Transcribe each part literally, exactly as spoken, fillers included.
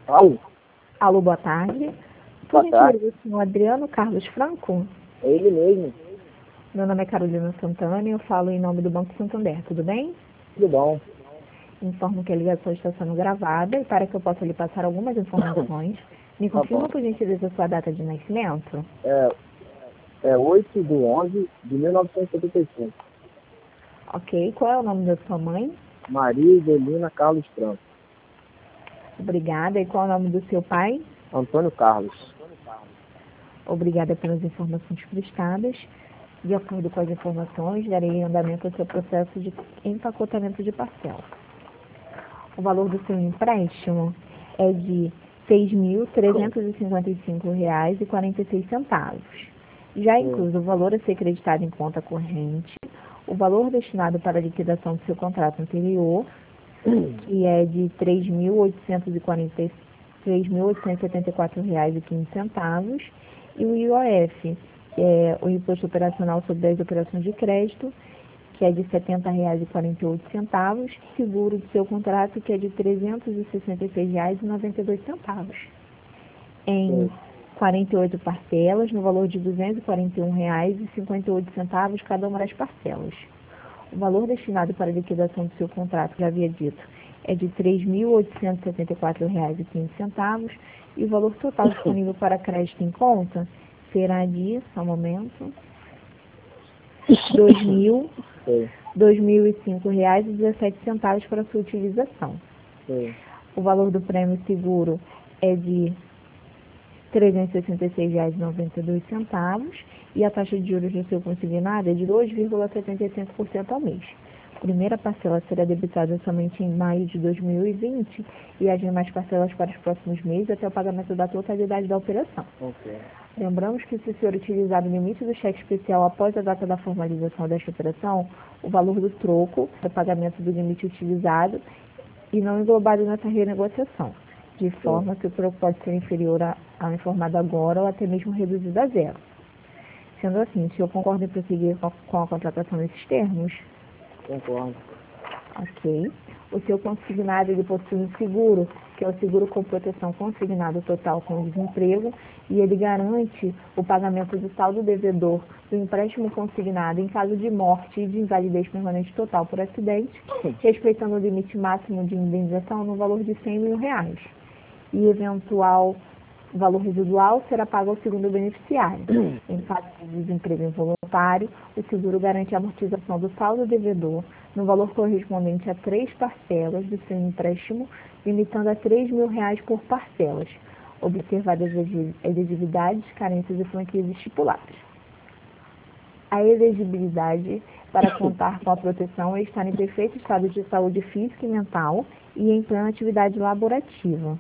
Alô? Alô, boa tarde. Por Boa tarde. gentileza, o senhor Adriano Carlos Franco? É ele mesmo. Meu nome é Carolina Santana e eu falo em nome do Banco Santander, tudo bem? Tudo bom? Informo que a ligação está sendo gravada e para que eu possa lhe passar algumas informações, me Tá confirma bom. por gentileza a sua data de nascimento? É, é oito de onze de mil novecentos e setenta e cinco. Ok, qual é o nome da sua mãe? Maria Evelina Carlos Franco. Obrigada. E qual é o nome do seu pai? Antônio Carlos. Obrigada pelas informações prestadas. De acordo com as informações, darei andamento ao seu processo de empacotamento de parcela. O valor do seu empréstimo é de seis mil trezentos e cinquenta e cinco reais e quarenta e seis centavos. Já incluso o valor a ser creditado em conta corrente, o valor destinado para a liquidação do seu contrato anterior, que é de três mil oitocentos e setenta e quatro reais e quinze centavos, e o I O F, que é o Imposto Operacional sobre as Operações de Crédito, que é de setenta reais e quarenta e oito centavos, seguro do seu contrato, que é de trezentos e sessenta e seis reais e noventa e dois centavos. Em quarenta e oito parcelas, no valor de duzentos e quarenta e um reais e cinquenta e oito centavos cada uma das parcelas. O valor destinado para a liquidação do seu contrato, já havia dito, é de três mil oitocentos e setenta e quatro reais e quinze centavos e o valor total disponível para crédito em conta será de, só um momento, dois mil e cinco reais e dezessete centavos para sua utilização. Sim. O valor do prêmio seguro é de trezentos e sessenta e seis reais e noventa e dois centavos e a taxa de juros do seu consignado é de dois vírgula setenta e cinco por cento ao mês. A primeira parcela será debitada somente em maio de dois mil e vinte e as demais parcelas para os próximos meses até o pagamento da totalidade da operação. Ok. Lembramos que, se o senhor utilizar o limite do cheque especial após a data da formalização desta operação, o valor do troco é o pagamento do limite utilizado e não englobado nessa renegociação, de forma que o troco pode ser inferior a- ao informado agora ou até mesmo reduzido a zero. Sendo assim, o senhor concorda em prosseguir com a, com a contratação nesses termos? Concordo. Ok. O seu consignado, ele possui um seguro, que é o seguro com proteção consignado total com desemprego, e ele garante o pagamento do saldo devedor do empréstimo consignado em caso de morte e de invalidez permanente total por acidente, respeitando o limite máximo de indenização no valor de cem mil reais. E eventual valor residual será pago ao segundo beneficiário. Em caso de desemprego involuntário, o seguro garante a amortização do saldo devedor no valor correspondente a três parcelas do seu empréstimo, limitando a três mil reais por parcelas, observadas as elegibilidades, carências e franquias estipuladas. A elegibilidade para contar com a proteção é estar em perfeito estado de saúde física e mental e em plena atividade laborativa.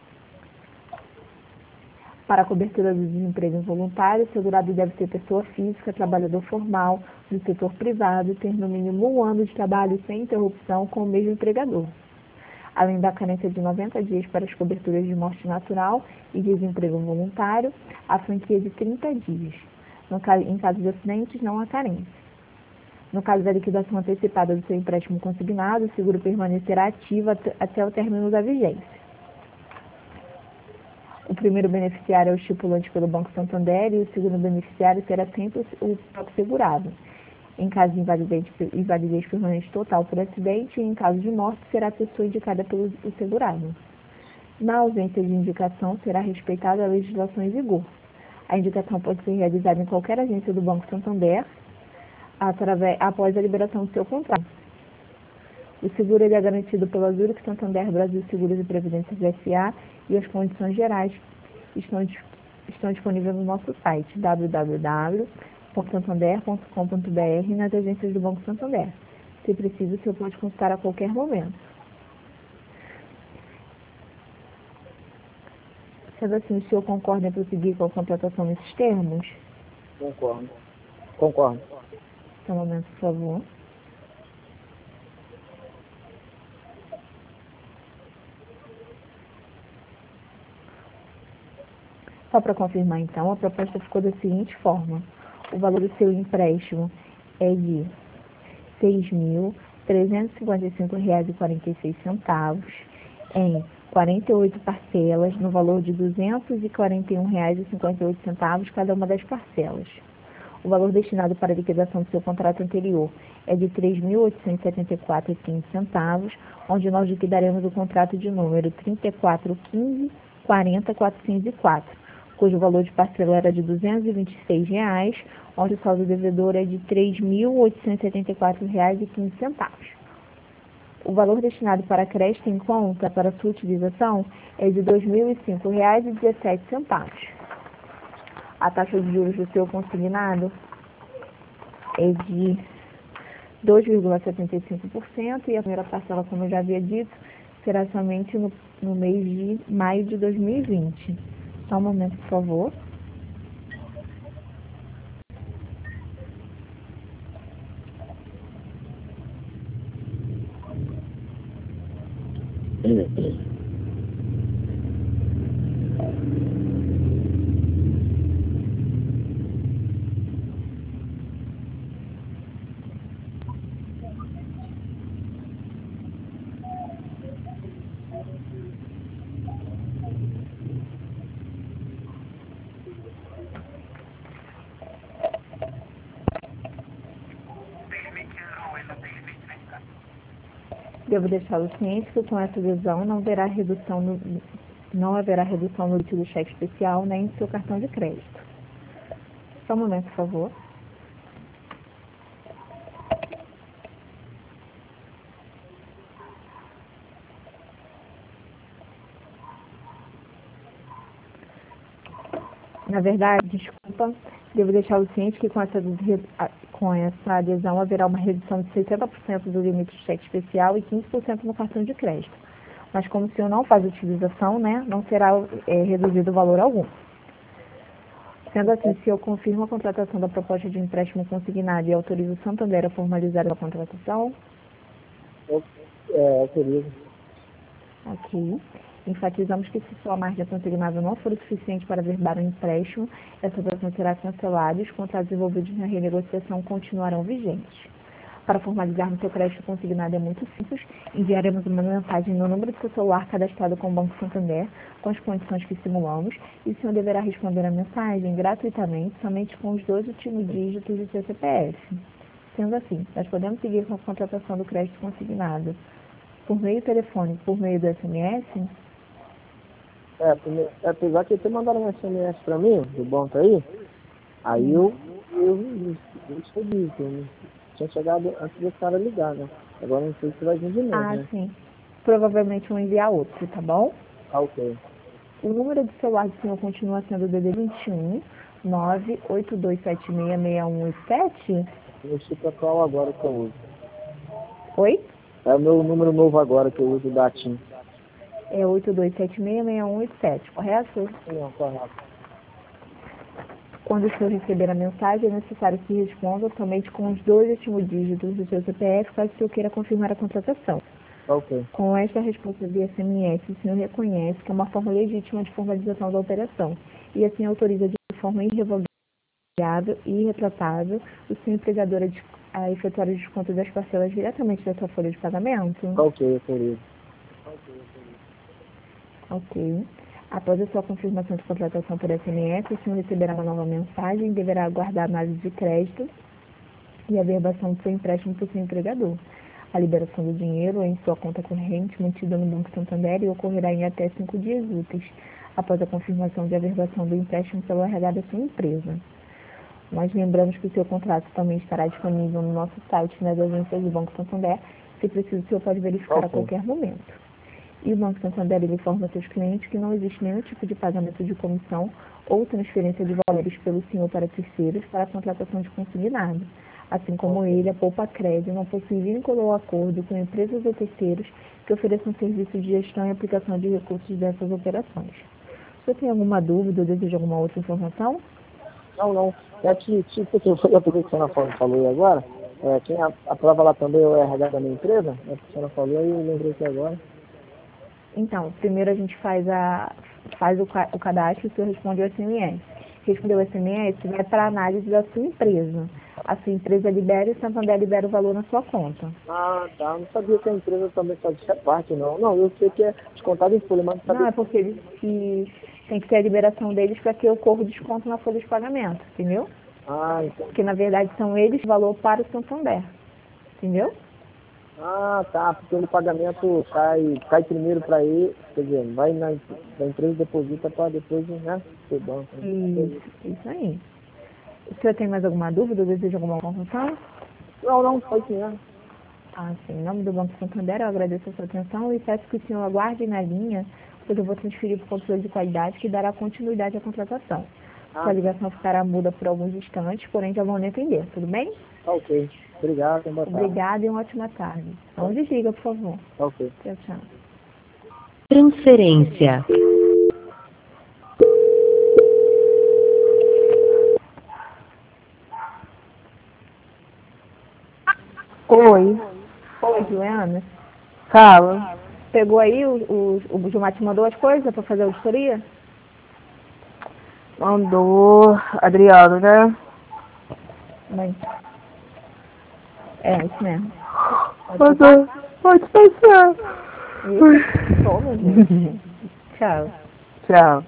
Para a cobertura do desemprego involuntário, o segurado deve ser pessoa física, trabalhador formal, do setor privado, ter no mínimo um ano de trabalho sem interrupção com o mesmo empregador. Além da carência de noventa dias para as coberturas de morte natural e desemprego voluntário, a franquia de trinta dias. No caso, em caso de acidentes, não há carência. No caso da liquidação antecipada do seu empréstimo consignado, o seguro permanecerá ativo at- até o término da vigência. O primeiro beneficiário é o estipulante pelo Banco Santander e o segundo beneficiário será sempre o próprio segurado. Em caso de invalidez, invalidez permanente total por acidente e em caso de morte, será a pessoa indicada pelo o segurado. Na ausência de indicação, será respeitada a legislação em vigor. A indicação pode ser realizada em qualquer agência do Banco Santander através, após a liberação do seu contrato. O seguro ele é garantido pela Zurich Santander Brasil Seguros e Previdências S A e as condições gerais estão, estão disponíveis no nosso site w w w ponto santander ponto com ponto b r e nas agências do Banco Santander. Se preciso, o senhor pode consultar a qualquer momento. Sendo assim, o senhor concorda em prosseguir com a contratação nesses termos? Concordo. Concordo. Só um momento, por favor. Só para confirmar, então, a proposta ficou da seguinte forma. O valor do seu empréstimo é de seis mil trezentos e cinquenta e cinco reais e quarenta e seis centavos em quarenta e oito parcelas no valor de duzentos e quarenta e um reais e cinquenta e oito centavos cada uma das parcelas. O valor destinado para a liquidação do seu contrato anterior é de três mil oitocentos e setenta e quatro reais e quinze centavos, onde nós liquidaremos o contrato de número trinta e quatro quinze quarenta quatrocentos e quatro, cujo valor de parcela era de duzentos e vinte e seis reais, onde o saldo devedor é de três mil oitocentos e setenta e quatro reais e quinze centavos. O valor destinado para crédito em conta para sua utilização é de dois mil e cinco reais e dezessete centavos. A taxa de juros do seu consignado é de dois vírgula setenta e cinco por cento e a primeira parcela, como eu já havia dito, será somente no, no mês de maio de dois mil e vinte. Só um momento, por favor. Devo deixá-lo ciente que com essa adesão não haverá redução no, não haverá redução no limite do cheque especial nem do seu cartão de crédito. Só um momento, por favor. Na verdade, desculpa, devo deixá-lo ciente que com essa, com essa adesão haverá uma redução de sessenta por cento do limite de cheque especial e quinze por cento no cartão de crédito. Mas como o senhor não faz utilização, né, não será é, reduzido o valor algum. Sendo assim, se eu confirmo a contratação da proposta de empréstimo consignado e autorizo o Santander a formalizar a contratação. É, autorizo. Ok. Enfatizamos que se sua margem consignada não for o suficiente para verbar o empréstimo, essa operação será cancelada e os contratos envolvidos na renegociação continuarão vigentes. Para formalizarmos seu crédito consignado é muito simples, enviaremos uma mensagem no número do seu celular cadastrado com o Banco Santander, com as condições que simulamos, e o senhor deverá responder a mensagem gratuitamente, somente com os dois últimos dígitos do seu C P F. Sendo assim, nós podemos seguir com a contratação do crédito consignado por meio telefônico, por meio do S M S? É, apesar que até mandaram um S M S pra mim, do banco aí, aí eu, eu, eu recebi, eu tinha chegado antes desse cara ligar, né? Agora não sei se vai vir de novo, Ah, né? sim. Provavelmente vão enviar outro, tá bom? Ah, ok. O número do celular do senhor continua sendo o D D vinte e um, nove oito dois sete seis, seis um oito sete? O chip atual agora que eu uso. Oi? É o meu número novo agora que eu uso da TIM. É oito dois sete seis, seis um oito sete, correto? Não, correto. Quando o senhor receber a mensagem, é necessário que responda somente com os dois últimos dígitos do seu C P F, caso o senhor queira confirmar a contratação. Ok. Com esta resposta via S M S, o senhor reconhece que é uma forma legítima de formalização da operação e assim autoriza de forma irrevogável e irretratável o seu empregador a, a efetuar o desconto das parcelas diretamente da sua folha de pagamento? Ok, autorizo. Ok. Após a sua confirmação de contratação por S M S, o senhor receberá uma nova mensagem e deverá aguardar a análise de crédito e a verbação do seu empréstimo por seu empregador. A liberação do dinheiro é em sua conta corrente mantida no Banco Santander e ocorrerá em até cinco dias úteis, após a confirmação de averbação do empréstimo pelo R H da sua empresa. Nós lembramos que o seu contrato também estará disponível no nosso site nas agências do Banco Santander. Se preciso, o senhor pode verificar Ok. a qualquer momento. E o Banco Santander ele informa seus clientes que não existe nenhum tipo de pagamento de comissão ou transferência de valores pelo senhor para terceiros para a contratação de consignado. Assim como ele, a Poupa Crédito não possui vínculo ou acordo com empresas ou terceiros que ofereçam serviços de gestão e aplicação de recursos dessas operações. O senhor tem alguma dúvida ou deseja alguma outra informação? Não, não. É que, tipo, que foi a coisa que a senhora falou, falou aí agora, é, quem a- aprova lá também é o R H da minha empresa, é o que a senhora falou e eu lembrei aqui agora. Então, primeiro a gente faz, a, faz o, ca- o cadastro e o senhor responde o S M S. Respondeu o S M S, vai para a análise da sua empresa. A sua empresa libera e o Santander libera o valor na sua conta. Ah, tá. Não sabia que a empresa também fazia parte, não. Não, eu sei que é descontado em folha, mas não sabia. Não, é porque eles que tem que ter a liberação deles para que ocorra o desconto na folha de pagamento, entendeu? Ah, então. Porque na verdade são eles o valor para o Santander, entendeu? Ah, tá. Porque o pagamento cai, cai primeiro para ele, quer dizer, vai na, na empresa deposita para depois, né? Ser banco. Né? Isso, isso aí. O senhor tem mais alguma dúvida ou deseja alguma informação? Não, não, foi sim, né? Ah, sim. Em nome do Banco Santander, eu agradeço a sua atenção e peço que o senhor aguarde na linha, pois eu vou transferir para o controle de qualidade que dará continuidade à contratação. Ah, Sua ligação ficará muda por alguns instantes, porém já vão lhe atender, tudo bem? tá ok. Obrigado, boa tarde. Obrigada e uma ótima tarde. Não desliga, por favor. Tá ok. Tchau, tchau. Transferência. Oi. Oi, Juliana. Fala. Pegou aí, o, o, o Gilmar te mandou as coisas para fazer a auditoria? Mandou Adriano, né? Bem. É, isso mesmo. Mandou. Pode passar. Isso. Toma, gente. Tchau. Tchau.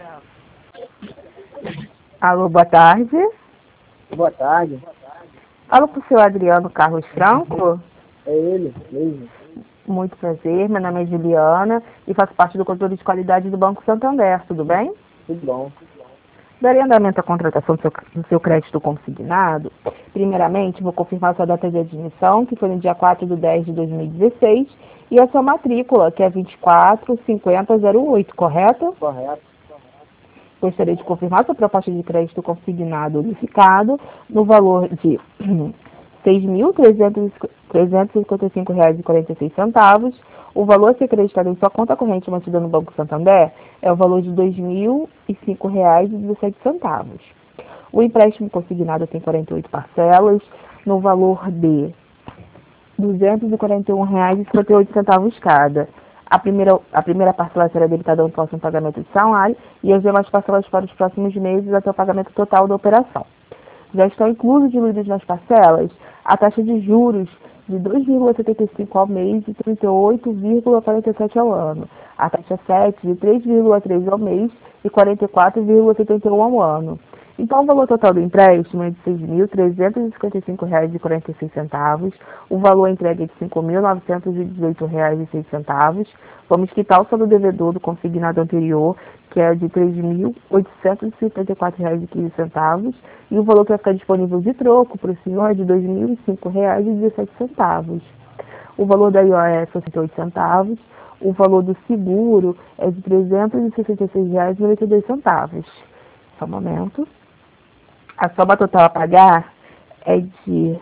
Alô, boa tarde. Boa tarde. Falo com o senhor Adriano Carlos Franco. É ele mesmo. Muito prazer, meu nome é Juliana e faço parte do controle de qualidade do Banco Santander, tudo bem? Tudo bom. Darei andamento à contratação do seu, do seu crédito consignado. Primeiramente, vou confirmar sua data de admissão, que foi no dia quatro de dez de dois mil e dezesseis, e a sua matrícula, que é vinte e quatro cinquenta zero oito, correto? Correto. Gostaria de confirmar sua proposta de crédito consignado unificado no valor de seis mil trezentos e cinquenta e cinco reais e quarenta e seis centavos. O valor a ser acreditado em sua conta corrente mantida no Banco Santander é o valor de dois mil e cinco reais e dezessete centavos. O empréstimo consignado tem quarenta e oito parcelas, no valor de duzentos e quarenta e um reais e cinquenta e oito centavos cada. A primeira, a primeira parcela será debitada ao próximo pagamento de salário e as demais parcelas para os próximos meses até o pagamento total da operação. Já estão inclusos diluídos nas parcelas a taxa de juros de dois vírgula setenta e cinco ao mês e trinta e oito vírgula quarenta e sete ao ano, a taxa sete de três vírgula três ao mês e quarenta e quatro vírgula setenta e um ao ano. Então, o valor total do empréstimo é de seis mil trezentos e cinquenta e cinco reais e quarenta e seis centavos, o valor entregue é de cinco mil novecentos e dezoito reais e seis centavos. Vamos quitar o saldo devedor do consignado anterior, que é de três mil oitocentos e setenta e quatro reais e quinze centavos, e o valor que vai ficar disponível de troco para o senhor é de dois mil e cinco reais e dezessete centavos. O valor da I O F é sessenta e oito centavos, o valor do seguro é de trezentos e sessenta e seis reais e noventa e dois centavos. Só um momento. A soma total a pagar é de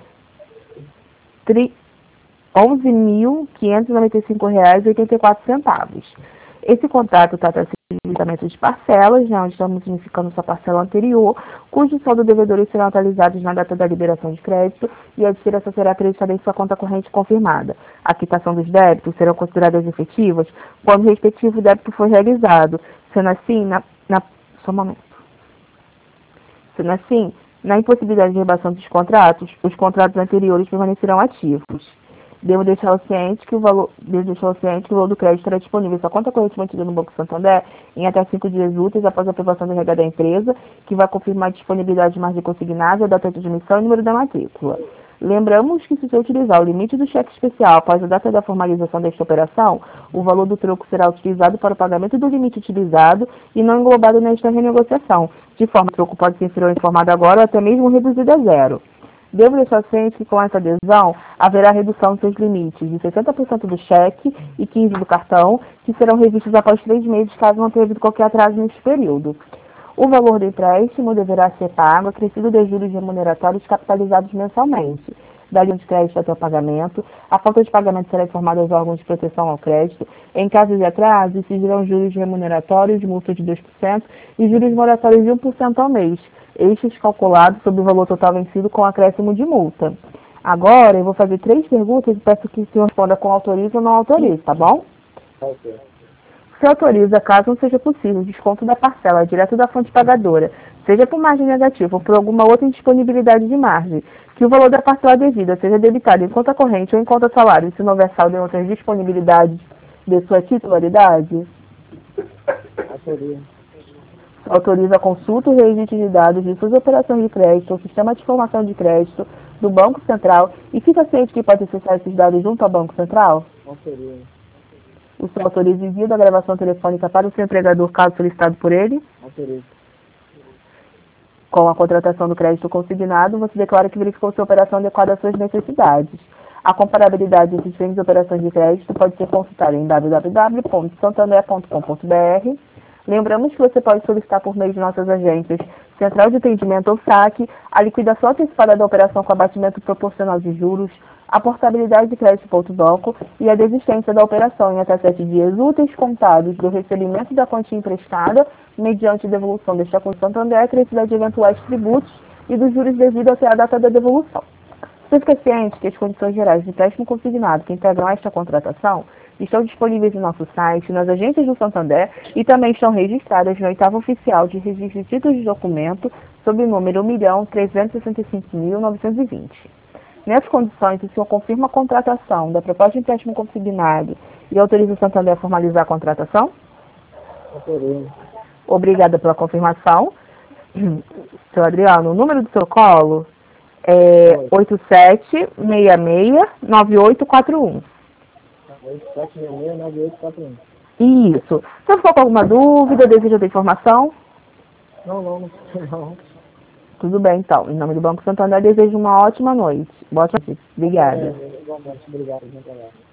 onze mil quinhentos e noventa e cinco reais e oitenta e quatro centavos. Esse contrato trata-se de limitamento de parcelas, né, onde estamos unificando sua parcela anterior, cujo saldo devedores serão atualizados na data da liberação de crédito e a diferença será acreditada em sua conta corrente confirmada. A quitação dos débitos serão consideradas efetivas quando o respectivo débito for realizado, sendo assim, na, na, só um momento. Sendo assim, na impossibilidade de rebação dos contratos, os contratos anteriores permanecerão ativos. Devo deixar o ciente que o valor, devo deixar o ciente que o valor do crédito estará disponível em sua conta corrente mantida no Banco Santander em até cinco dias úteis após a aprovação do R H da empresa, que vai confirmar a disponibilidade de margem consignada, a data de admissão e o número da matrícula. Lembramos que, se você utilizar o limite do cheque especial após a data da formalização desta operação, o valor do troco será utilizado para o pagamento do limite utilizado e não englobado nesta renegociação, de forma que o troco pode ser inferior ao informado agora ou até mesmo reduzido a zero. Devo deixar ciente que, com essa adesão, haverá redução dos seus limites de sessenta por cento do cheque e quinze por cento do cartão, que serão revistos após três meses, caso não tenha havido qualquer atraso neste período. O valor do empréstimo deverá ser pago acrescido de juros remuneratórios capitalizados mensalmente. Da linha de crédito até o pagamento, a falta de pagamento será informada aos órgãos de proteção ao crédito. Em caso de atraso, incidirão juros remuneratórios de multa de dois por cento e juros moratórios de um por cento ao mês, estes calculados sobre o valor total vencido com acréscimo de multa. Agora, eu vou fazer três perguntas e peço que o senhor responda com autoriza ou não autoriza, tá bom? Ok. Se autoriza, caso não seja possível, o desconto da parcela direto da fonte pagadora, seja por margem negativa ou por alguma outra indisponibilidade de margem, que o valor da parcela devida seja debitado em conta corrente ou em conta salário, se não houver saldo em outras disponibilidades de sua titularidade. Autoriza. Autoriza a consulta e registro de dados de suas operações de crédito ou sistema de informação de crédito do Banco Central e fica ciente que pode acessar esses dados junto ao Banco Central? Autoriza. O senhor autoriza o envio da gravação telefônica para o seu empregador, caso solicitado por ele? Autoriza. Com a contratação do crédito consignado, você declara que verificou sua operação adequada às suas necessidades. A comparabilidade entre diferentes operações de crédito pode ser consultada em w w w ponto santander ponto com ponto b r. Lembramos que você pode solicitar por meio de nossas agências, Central de Atendimento ou saque, a liquidação antecipada da operação com abatimento proporcional de juros, a portabilidade de crédito ponto banco e a desistência da operação em até sete dias úteis contados do recebimento da quantia emprestada, mediante devolução desta conta Santander, acrescida de eventuais tributos e dos juros devidos até a data da devolução. Você fica ciente que as condições gerais de empréstimo consignado que integram esta contratação estão disponíveis no nosso site, nas agências do Santander e também estão registradas no oitavo oficial de registro de títulos de documento sob o número um milhão trezentos e sessenta e cinco mil novecentos e vinte. Nessas condições, o senhor confirma a contratação da proposta de empréstimo consignado e autoriza o Santander a formalizar a contratação? Autoriza. Obrigada pela confirmação. Seu Adriano, o número do seu colo é oito sete seis seis nove oito quatro um. oito sete seis seis nove oito quatro um. Isso. Se ficou com alguma dúvida, deseja ter informação? Não, não, não. não. Tudo bem, então. Em nome do Banco Santander, desejo uma ótima noite. Boa noite. Obrigada. É, igualmente, obrigado. Bom trabalho.